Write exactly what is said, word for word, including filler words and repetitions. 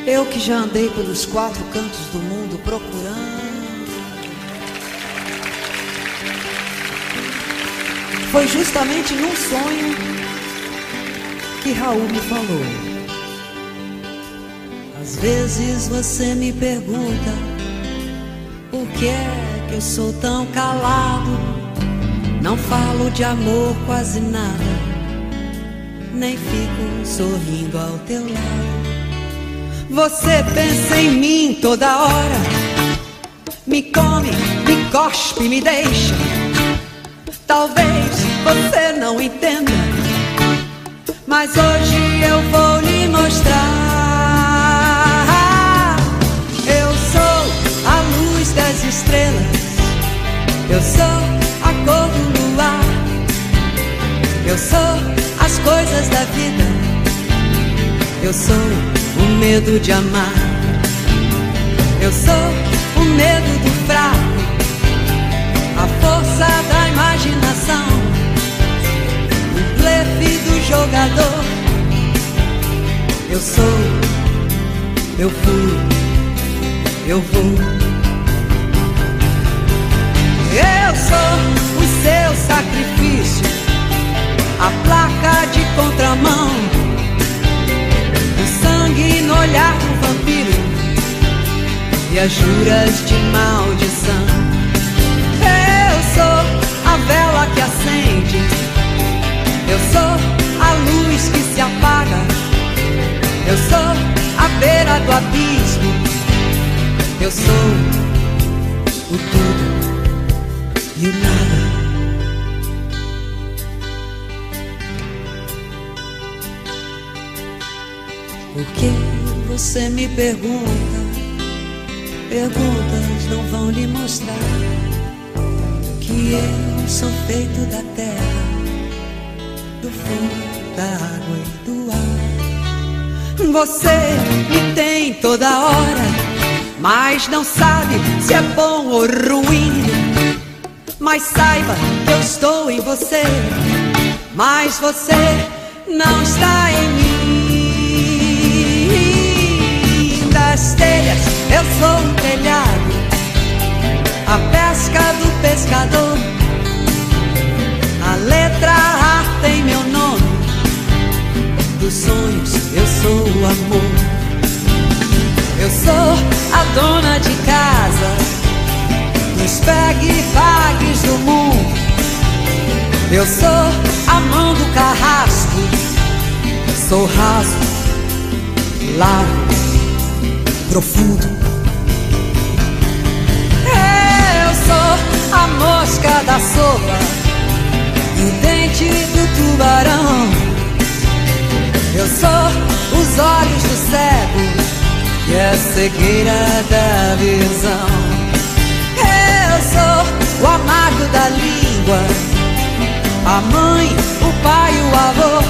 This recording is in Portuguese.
Eu que já andei pelos quatro cantos do mundo procurando. Foi justamente num sonho que Raul me falou. Às vezes você me pergunta por que é que eu sou tão calado. Não falo de amor quase nada, nem fico sorrindo ao teu lado. Você pensa em mim toda hora, me come, me cospe, me deixa. Talvez você não entenda, mas hoje eu vou lhe mostrar. Eu sou a luz das estrelas, eu sou a cor do luar, eu sou as coisas da vida, eu sou o medo de amar, eu sou o medo do fraco, a força da imaginação, o blefe do jogador. Eu sou, eu fui, eu vou. Eu sou o seu sacrifício, a placa de contramão, o sangue no olhar do vampiro e as juras de maldição. Eu sou a vela que acende, eu sou a luz que se apaga, eu sou a beira do abismo, eu sou o tudo e o nada. Por que você me pergunta? Perguntas não vão lhe mostrar que eu sou feito da terra, do fogo, da água e do ar. Você me tem toda hora, mas não sabe se é bom ou ruim. Mas saiba que eu estou em você, mas você não está em mim. Das telhas eu sou um telhado, a pesca do pescador, a letra A tem meu nome, dos sonhos eu sou o amor. Eu sou a dona de casa, nos pegue-pagues do mundo, eu sou a mão do carrasco, sou raso, largo, profundo. Eu sou a mosca da sopa e o dente do tubarão, eu sou os olhos do cego e a cegueira da visão. Eu sou o amargo da língua, a mãe, o pai, o avô,